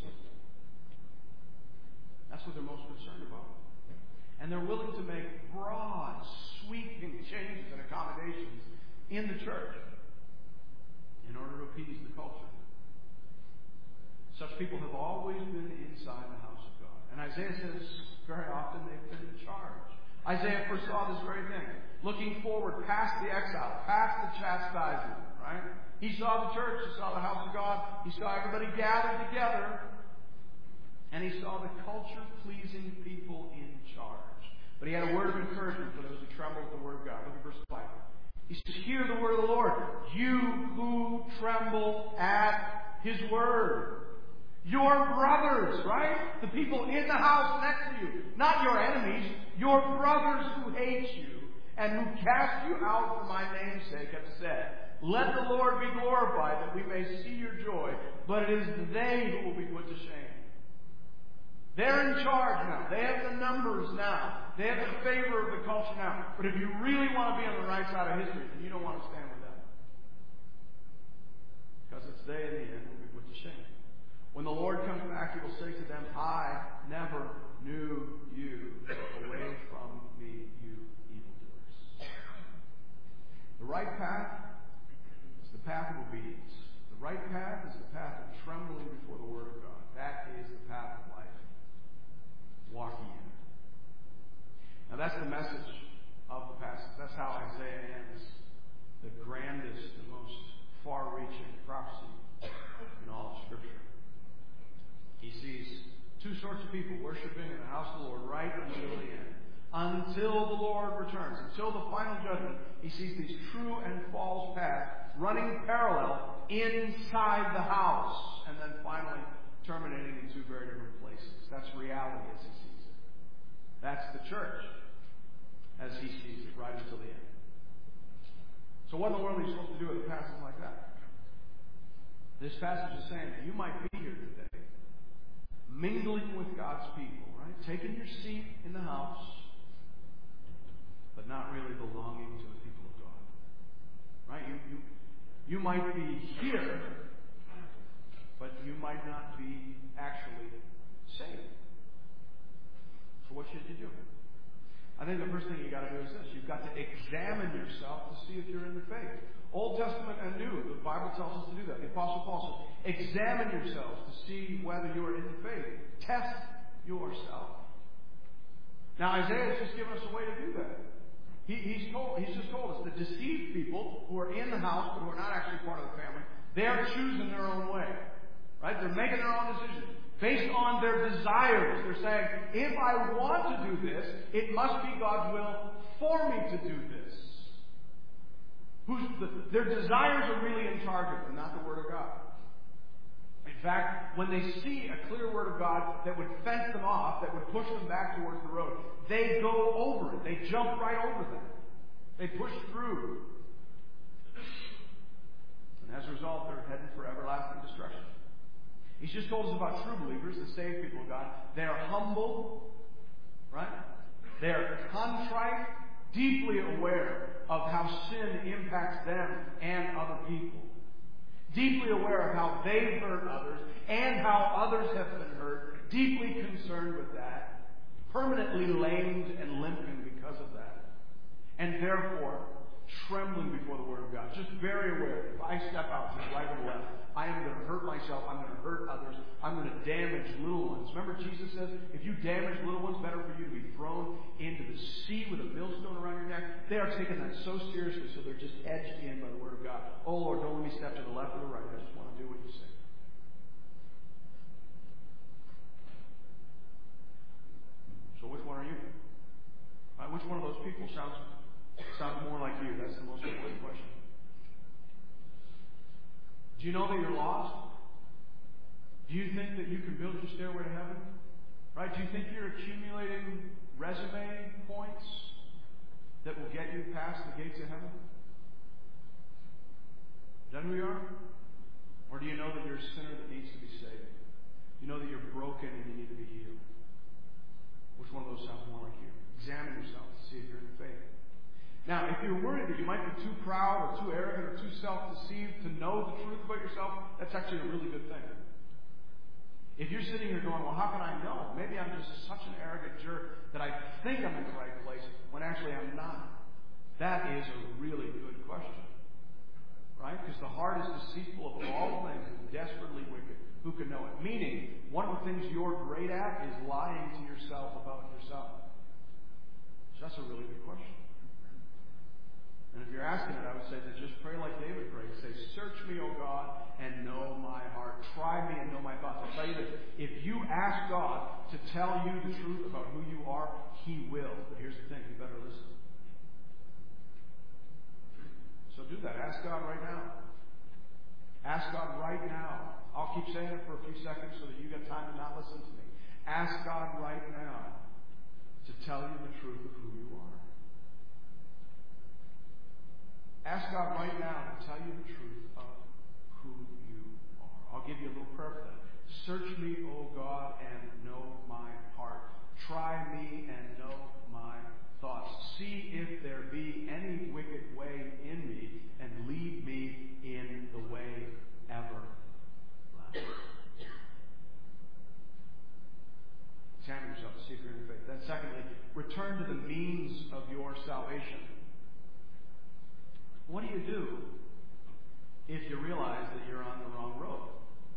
That's what they're most concerned about. And they're willing to make broad, sweeping changes and accommodations in the church in order to appease the culture. Such people have always been inside the house of God. And Isaiah says very often they've been in charge. Isaiah foresaw this very thing. Looking forward past the exile, past the chastisement, right? He saw the church, he saw the house of God, he saw everybody gathered together, and he saw the culture-pleasing people in charge. But he had a word of encouragement for those who tremble at the word of God. Look at verse five. He says, hear the word of the Lord, you who tremble at His word. Your brothers, right? The people in the house next to you. Not your enemies. Your brothers who hate you and who cast you out for my name's sake have said, let the Lord be glorified that we may see your joy. But it is they who will be put to shame. They're in charge now. They have the numbers now. They have the favor of the culture now. But if you really want to be on the right side of history, then you don't want to stand with them. Because it's they in the end who will be put to shame. When the Lord comes back, He will say to them, I never knew you. Away from me, you evildoers. The right path is the path of obedience. The right path is the path of trembling before the Word of God. That is the path of life. Walking in it. Now that's the message of the passage. That's how Isaiah ends the grandest and most far-reaching prophecy in all of Scripture. He sees two sorts of people worshiping in the house of the Lord right until the end. Until the Lord returns. Until the final judgment. He sees these true and false paths running parallel inside the house. And then finally terminating in two very different places. That's reality as He sees it. That's the church as He sees it right until the end. So what in the world are you supposed to do with a passage like that? This passage is saying that you might be here today, mingling with God's people, right? Taking your seat in the house, but not really belonging to the people of God. Right? You, you, you might be here, but you might not be actually saved. So what should you do? I think the first thing you got to do is this. You've got to examine yourself to see if you're in the faith. Old Testament and New, the Bible tells us to do that. The Apostle Paul says, examine yourselves to see whether you are in the faith. Test yourself. Now Isaiah has just given us a way to do that. He, he's, told, he's just told us that deceived people who are in the house but who are not actually part of the family, they are choosing their own way. Right? They're making their own decisions. Based on their desires. They're saying, if I want to do this, it must be God's will for me to do this. Who's the, their desires are really in charge of them, not the Word of God. when they see a clear word of God that would fence them off, that would push them back towards the road, they go over it. They jump right over that. They push through. And as a result, they're heading for everlasting destruction. He's just told us about true believers, the saved people of God. They are humble, right? They are contrite, deeply aware of how sin impacts them and other people. Deeply aware of how they've hurt others and how others have been hurt. Deeply concerned with that. Permanently lamed and limping because of that. And therefore, trembling before the Word of God. Just very aware. If I step out to the right or left, I am going to hurt myself. I'm going to hurt others. I'm going to damage little ones. Remember Jesus says, if you damage little ones, better for you to be thrown into the sea with a millstone around your neck. They are taking that so seriously, so they're just edged in by the Word of God. Oh Lord, don't let me step to the left or the right. I just want to do what you say. So which one are you? Right, which one of those people sounds sounds more like you? That's the most important question. Do you know that you're lost? Do you think that you can build your stairway to heaven? Right? Do you think you're accumulating resume points that will get you past the gates of heaven? Is that who you are? Or do you know that you're a sinner that needs to be saved? Do you know that you're broken and you need to be healed? Which one of those sounds more like you? Examine yourself to see if you're in faith. Now, if you're worried that you might be too proud or too arrogant or too self-deceived to know the truth about yourself, that's actually a really good thing. If you're sitting here going, well, how can I know? Maybe I'm just such an arrogant jerk that I think I'm in the right place when actually I'm not. That is a really good question. Right? Because the heart is deceitful of all things and desperately wicked. Who can know it? Meaning, one of the things you're great at is lying to yourself about yourself. So that's a really good question. And if you're asking it, I would say that just pray like David prayed. Say, search me, O God, and know my heart. Try me and know my thoughts. I'll tell you this. If you ask God to tell you the truth about who you are, He will. But here's the thing. You better listen. So do that. Ask God right now. Ask God right now. I'll keep saying it for a few seconds so that you get time to not listen to me. Ask God right now to tell you the truth of who you are. Ask God right now to tell you the truth of who you are. I'll give you a little prayer for that. Search me, O God, and know my heart. Try me and know my thoughts. See if there be any wicked way in me, and lead me in the way everlasting. Examine yourself to see if you're in faith. Then secondly, return to the means of your salvation. What do you do if you realize that you're on the wrong road?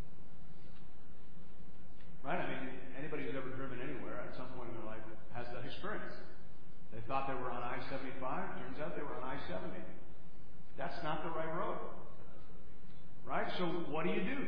Right? I mean, anybody who's ever driven anywhere at some point in their life has that experience. They thought they were on I seventy-five. Turns out they were on I seventy. That's not the right road. Right? So what do you do?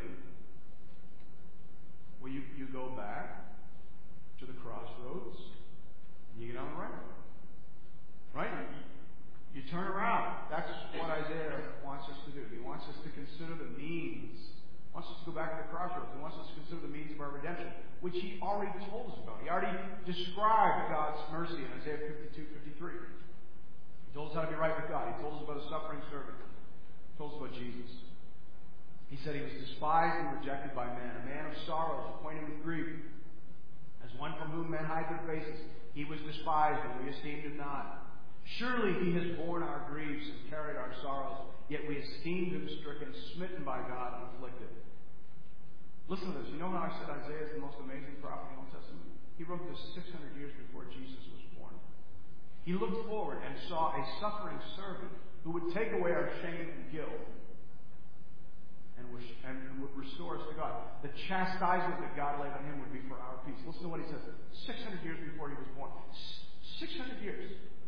Well, you, you go back to the crossroads and you get on the right road. Right? You turn around. That's what Isaiah wants us to do. He wants us to consider the means. He wants us to go back to the crossroads. He wants us to consider the means of our redemption, which he already told us about. He already described God's mercy in Isaiah fifty-two, fifty-three. He told us how to be right with God. He told us about a suffering servant. He told us about Jesus. He said he was despised and rejected by men, a man of sorrows, acquainted with grief. As one from whom men hide their faces, he was despised, and we esteemed him not. Surely he has borne our griefs and carried our sorrows, yet we esteemed him stricken, smitten by God, and afflicted. Listen to this. You know how I said Isaiah is the most amazing prophet in the Old Testament? He wrote this six hundred years before Jesus was born. He looked forward and saw a suffering servant who would take away our shame and guilt and would, and would restore us to God. The chastisement that God laid on him would be for our peace. Listen to what he says. six hundred years before he was born. six hundred years.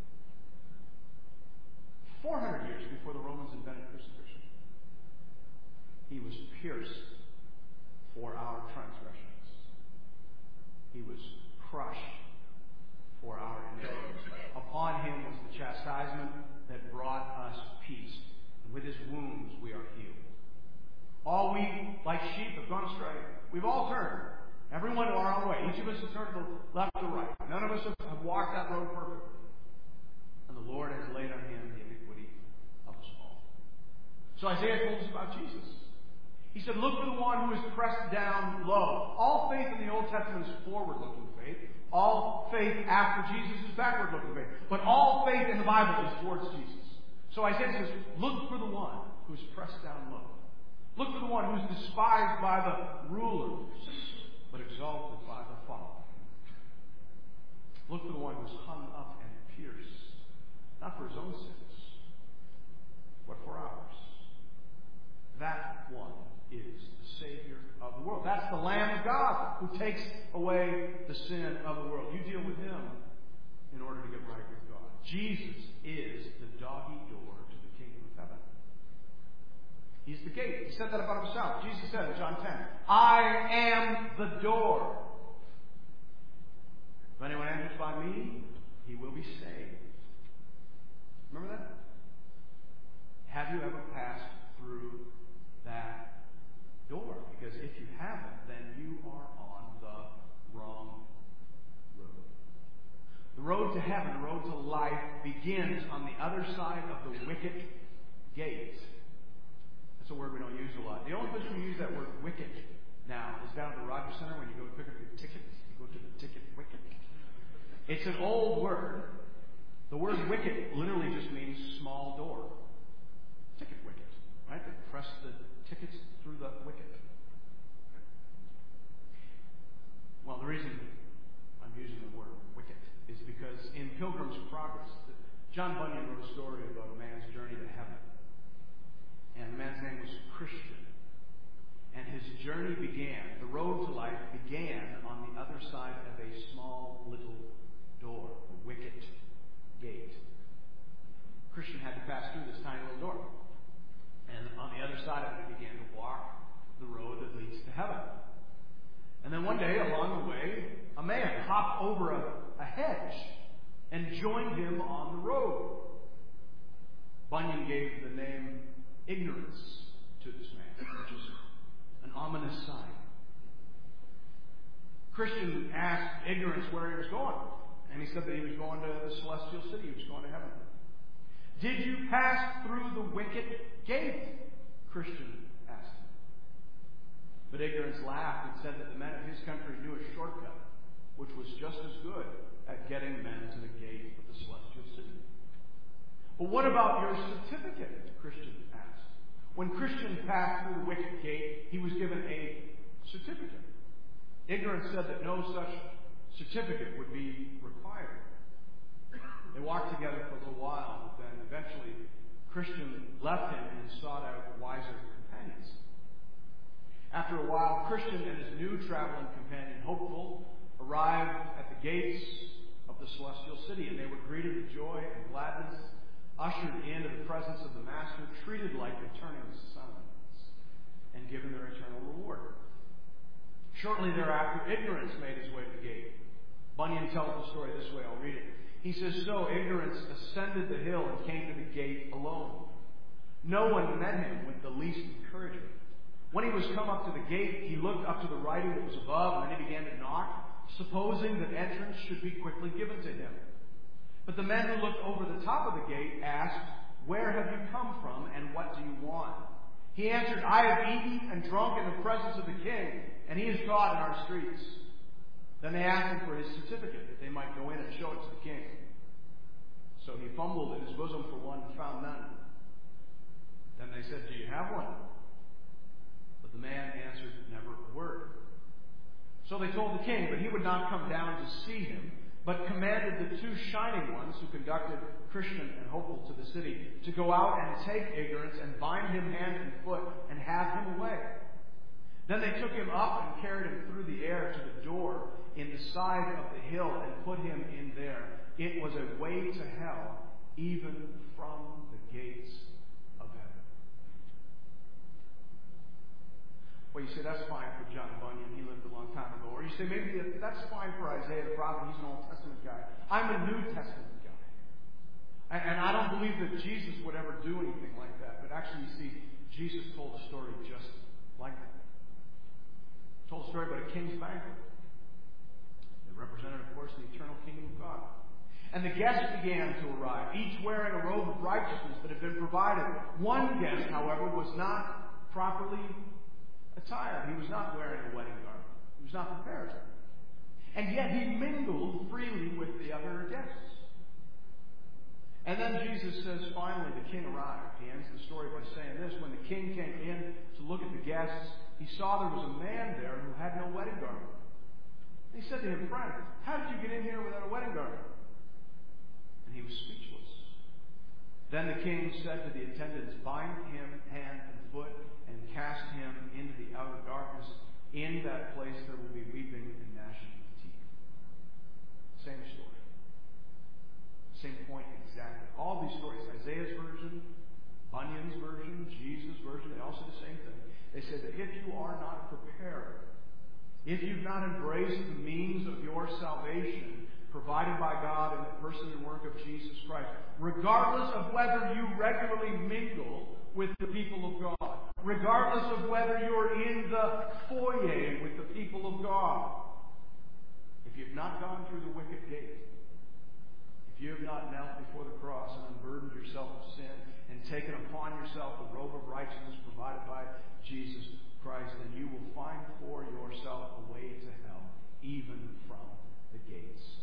four hundred years before the Romans invented crucifixion. He was pierced for our transgressions. He was crushed for our iniquities. Upon him was the chastisement that brought us peace. And with his wounds we are healed. All we, like sheep, have gone astray. We've all turned. Everyone to our own way. Each of us has turned to the left or right. None of us have walked that road perfectly. And the Lord has laid on him the iniquity of us all. So Isaiah told us about Jesus. He said, look for the one who is pressed down low. All faith in the Old Testament is forward-looking faith. All faith after Jesus is backward-looking faith. But all faith in the Bible is towards Jesus. So Isaiah says, look for the one who is pressed down low. Look for the one who is despised by the rulers, but exalted by the following. Look for the one who is hung up and pierced, not for his own sins, but for ours. That one is the Savior of the world. That's the Lamb of God who takes away the sin of the world. You deal with him in order to get right with God. Jesus is the doggy door to the kingdom of heaven. He's the gate. He said that about himself. Jesus said in John ten, I am the door. If anyone enters by me, he will be saved. Remember that? Have you ever passed through that door? Because if you haven't, then you are on the wrong road. The road to heaven, the road to life, begins on the other side of the wicket gate. That's a word we don't use a lot. The only place we use that word wicket now is down at the Rogers Center when you go to pick up your ticket. You go to the ticket wicket. It's an old word. The word wicket literally just means small door. Ticket wicket. Right? They press the tickets through the wicket. Well, the reason I'm using the word wicket is because in Pilgrim's Progress, John Bunyan wrote a story about a man's journey to heaven. And the man's name was Christian. And his journey began, the road to life began on the other side of a small little door, a wicket gate. Christian had to pass through this tiny little door. And on the other side of it, he began to walk the road that leads to heaven. And then one day, along the way, a man hopped over a, a hedge and joined him on the road. Bunyan gave the name ignorance to this man, which is an ominous sign. Christian asked ignorance where he was going. And he said that he was going to the celestial city. He was going to heaven. Did you pass through the wicket gate? Christian asked him. But ignorance laughed and said that the men of his country knew a shortcut, which was just as good at getting men to the gate of the celestial city. But what about your certificate? Christian asked. When Christian passed through the wicket gate, he was given a certificate. Ignorance said that no such certificate would be required. They walked together for a little while, but then eventually Christian left him and sought out wiser companions. After a while, Christian and his new traveling companion, Hopeful, arrived at the gates of the celestial city, and they were greeted with joy and gladness, ushered into the presence of the Master, treated like returning sons, and given their eternal reward. Shortly thereafter, ignorance made his way to the gate. Bunyan tells the story this way. I'll read it. He says, so ignorance ascended the hill and came to the gate alone. No one met him with the least encouragement. When he was come up to the gate, he looked up to the writing that was above, and then he began to knock, supposing that entrance should be quickly given to him. But the men who looked over the top of the gate asked, where have you come from, and what do you want? He answered, I have eaten and drunk in the presence of the king, and he is God in our streets. Then they asked him for his certificate, that they might go in and show it to the king. So he fumbled in his bosom for one and found none. Then they said, do you have one? But the man answered never a word. So they told the king, but he would not come down to see him, but commanded the two shining ones who conducted Christian and Hopeful to the city to go out and take ignorance and bind him hand and foot and have him away. Then they took him up and carried him through the air to the door in the side of the hill and put him in there. It was a way to hell, even from the gates of heaven. Well, you say, that's fine for John Bunyan. He lived a long time ago. Or you say, maybe that's fine for Isaiah the prophet. He's an Old Testament guy. I'm a New Testament guy. And, and I don't believe that Jesus would ever do anything like that. But actually, you see, Jesus told a story just like that. I told a story about a king's banquet. It represented, of course, the eternal kingdom of God. And the guests began to arrive, each wearing a robe of righteousness that had been provided. One guest, however, was not properly attired. He was not wearing a wedding garment. He was not prepared. And yet he mingled freely with the other guests. And then Jesus says, finally, the king arrived. He ends the story by saying this: when the king came in to look at the guests, he saw there was a man there who had no wedding garment. He said to him, friend, how did you get in here without a wedding garment? And he was speechless. Then the king said to the attendants, bind him hand and foot and cast him into the outer darkness. In that place there will be weeping and gnashing of teeth. Same story. Same point exactly. All these stories, Isaiah's version, Bunyan's version, Jesus' version, they all say the same thing. They say that if you are not prepared, if you've not embraced the means of your salvation provided by God in the person and work of Jesus Christ, regardless of whether you regularly mingle with the people of God, regardless of whether you're in the foyer with the people of God, if you've not gone through the wicket gate, if you have not knelt before the cross and unburdened yourself of sin and taken upon yourself the robe of righteousness provided by Jesus Christ, then you will find for yourself a way to hell, even from the gates.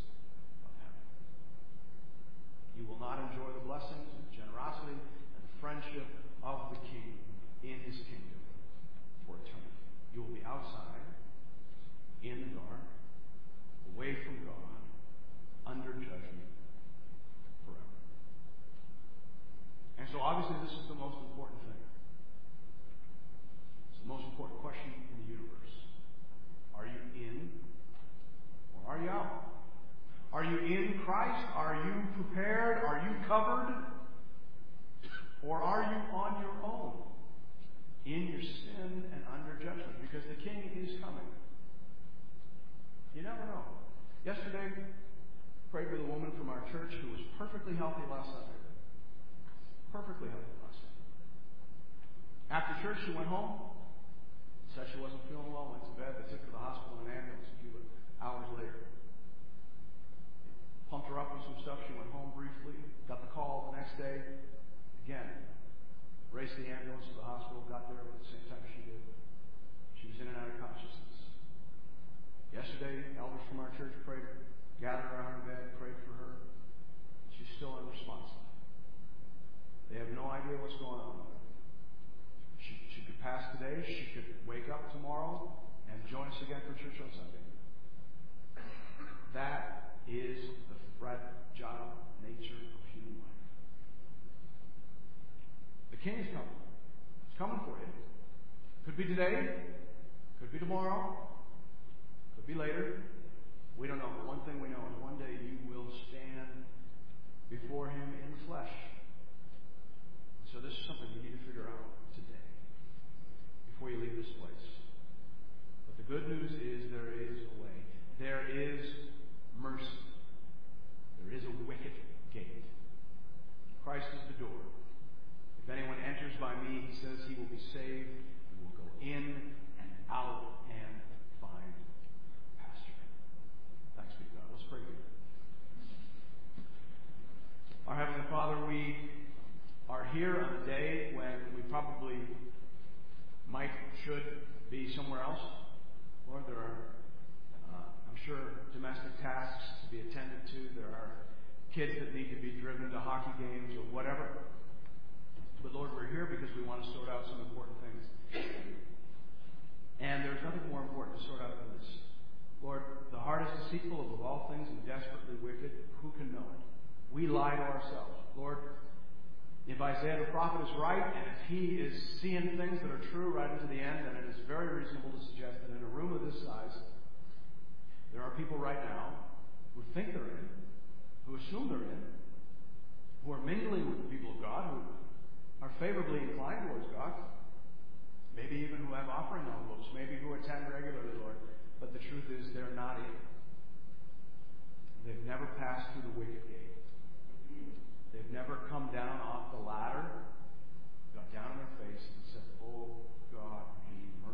You will not enjoy the blessings and generosity and friendship of the King in His kingdom for eternity. You will be outside, in the dark, away from God, under judgment forever. And so obviously this is the most important thing. It's the most important question in the universe. Are you in or are you out? Are you in Christ? Are you prepared? Are you covered? Or are you on your own in your sin and under judgment? Because the King is coming. You never know. Yesterday, I prayed with a woman from our church who was perfectly healthy last Sunday. Perfectly healthy last Sunday. After church, she went home. Said she wasn't feeling well. Went to bed. They took her to the hospital in an ambulance a few hours later. Pumped her up with some stuff. She went home briefly. Got the call the next day. Again, raced the ambulance to the hospital. Got there at the same time she did. She was in and out of consciousness. Yesterday, elders from our church prayed, gathered around her bed, prayed for her. She's still unresponsive. They have no idea what's going on with her. She, she could pass today. She could wake up tomorrow and join us again for church on Sunday. That is the fragile nature of human life. The King is coming. He's coming for you. Could be today. Could be tomorrow. Could be later. We don't know. But one thing we know is one day you will stand before Him in the flesh. So this is something you need to figure out today before you leave this place. But the good news is there is a way. There is mercy. There is a wicket gate. Christ is the door. If anyone enters by me, He says, he will be saved. He will go in and out and find pasture. Thanks be to God. Let's pray together. Our Heavenly Father, we are here on a day when we probably might, should be somewhere else. Lord, there are sure domestic tasks to be attended to. There are kids that need to be driven to hockey games or whatever. But Lord, we're here because we want to sort out some important things. And there's nothing more important to sort out than this. Lord, the heart is deceitful above all things and desperately wicked. Who can know it? We lie to ourselves. Lord, if Isaiah the prophet is right, and if he is seeing things that are true right into the end, then it is very reasonable to suggest that in a room of this size, there are people right now who think they're in, who assume they're in, who are mingling with the people of God, who are favorably inclined towards God, maybe even who have offering envelopes, maybe who attend regularly, Lord, but the truth is they're not in. They've never passed through the wicket gate. They've never come down off the ladder, got down on their face and said, "Oh, God, be merciful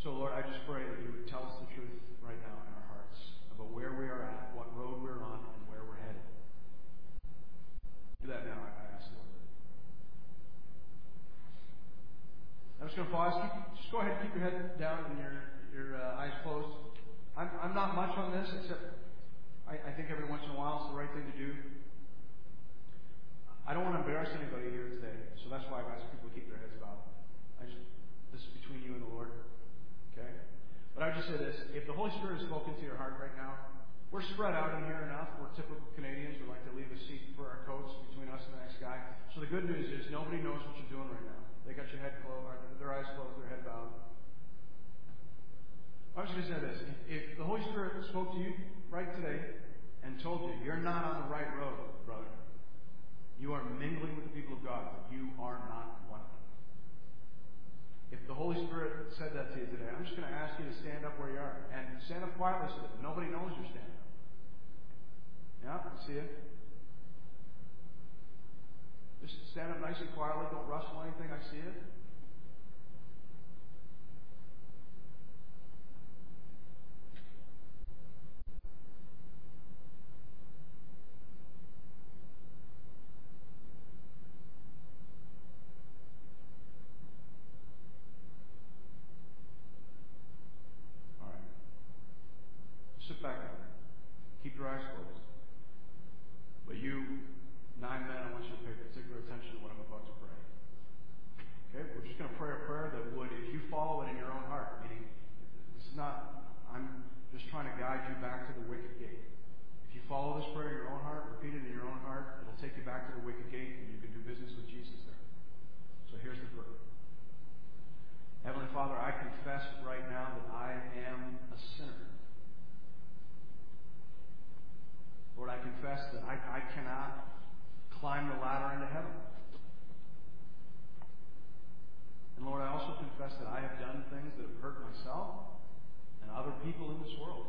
So, Lord, I just pray that you would tell us the truth right now in our hearts about where we are at, what road we're on, and where we're headed. Do that now, I ask, Lord. I'm just going to pause. Keep, just go ahead and keep your head down and your, your uh, eyes closed. I'm, I'm not much on this, except I, I think every once in a while it's the right thing to do. I don't want to embarrass anybody here today, so that's why I've asked people to keep their heads bowed. I just, this is between you and the Lord. Okay? But I would just say this. If the Holy Spirit has spoken to your heart right now, we're spread out in here enough. We're typical Canadians. We like to leave a seat for our coats between us and the next guy. So the good news is nobody knows what you're doing right now. They got your head closed, or their eyes closed, their head bowed. I was going to say this. If the Holy Spirit spoke to you right today and told you you're not on the right road, brother, you are mingling with the people of God, but you are not one of them. If the Holy Spirit said that to you today, I'm just going to ask you to stand up where you are. And stand up quietly so that nobody knows you're standing up. Yeah, I see it. Just stand up nice and quietly. Don't rustle anything. I see it. Sit back down. Keep your eyes closed. But you, nine men, I want you to pay particular attention to what I'm about to pray. Okay? We're just going to pray a prayer that would, if you follow it in your own heart, meaning this is not, I'm just trying to guide you back to the wicket gate. If you follow this prayer in your own heart, repeat it in your own heart, it'll take you back to the wicket gate and you can do business with Jesus there. So here's the prayer. Heavenly Father, I confess right now that I am a sinner. Lord, I confess that I, I cannot climb the ladder into heaven. And Lord, I also confess that I have done things that have hurt myself and other people in this world.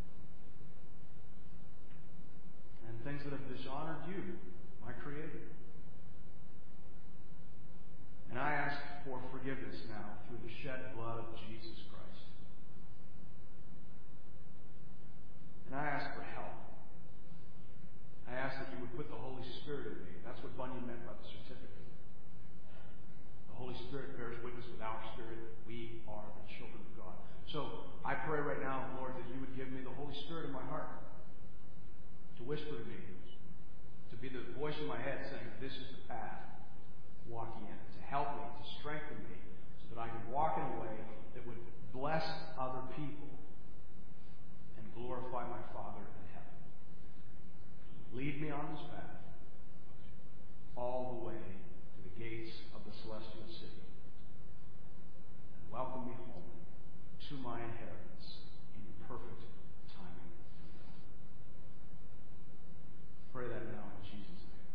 And things that have dishonored you, my Creator. And I ask for forgiveness now through the shed blood of Jesus Christ. And I ask for help. I ask that you would put the Holy Spirit in me. That's what Bunyan meant by the certificate. The Holy Spirit bears witness with our spirit that we are the children of God. So I pray right now, Lord, that you would give me the Holy Spirit in my heart to whisper to me, to be the voice in my head saying, this is the path, walk ye in it, to help me, to strengthen me, so that I can walk in a way that would bless other people and glorify my Father in heaven. Lead me on this path all the way to the gates of the celestial city. And welcome me home to my inheritance in perfect timing. Pray that now in Jesus' name.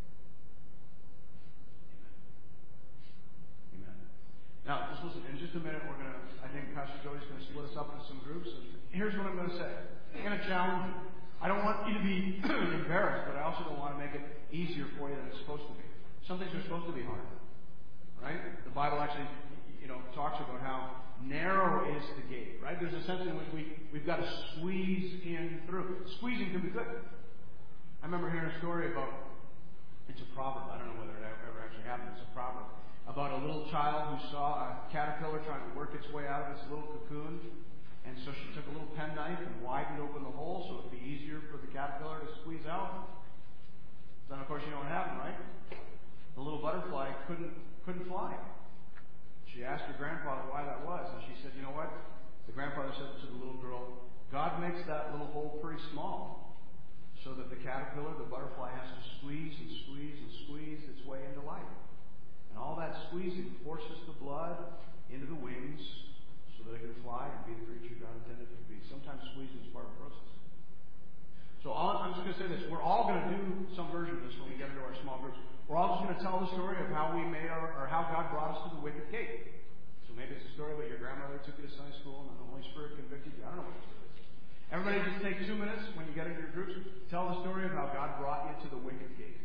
Amen. Amen. Now, just listen. In just a minute, we're going to, I think Pastor Joey's going to split us up into some groups. And here's what I'm going to say. I'm going to challenge you. I don't want you to be embarrassed, but I also don't want to make it easier for you than it's supposed to be. Some things are supposed to be hard. Right? The Bible actually, you know, talks about how narrow is the gate. Right? There's a sense in which we, we've got to squeeze in through. Squeezing can be good. I remember hearing a story about, it's a proverb. I don't know whether it ever actually happened. It's a proverb about a little child who saw a caterpillar trying to work its way out of its little cocoon. And so she took a little penknife and widened open the hole so it would be easier for the caterpillar to squeeze out. Then, of course, you know what happened, right? The little butterfly couldn't couldn't fly. She asked her grandfather why that was, and she said, you know what? The grandfather said to the little girl, God makes that little hole pretty small so that the caterpillar, the butterfly, has to squeeze and squeeze and squeeze its way into life. And all that squeezing forces the blood into the wings so that it can fly and be the creature God intended it to be. Sometimes squeezing is part of the process. So all, I'm just going to say this. We're all going to do some version of this when we get into our small groups. We're all just going to tell the story of how we made our, or how God brought us to the wicket gate. So maybe it's a story about your grandmother took you to Sunday school and the Holy Spirit convicted you. I don't know what the story is. Everybody just take two minutes when you get into your groups. Tell the story of how God brought you to the wicket gate.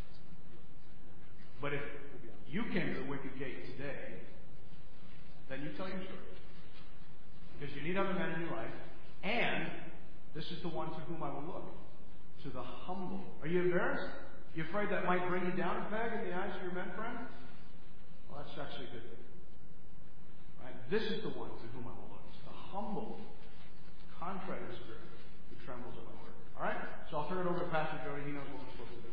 But if you came to the wicket gate today, then you tell your story. need other men in your life. And this is the one to whom I will look, to the humble. Are you embarrassed? You afraid that might bring you down a peg in the eyes of your men friend? Well, that's actually a good thing. Right? This is the one to whom I will look, to the humble, contrite of spirit, who trembles at my word. All right? So I'll turn it over to Pastor Jody. He knows what we're supposed to do.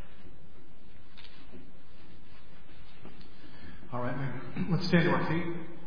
All right, man. Let's stand to our feet.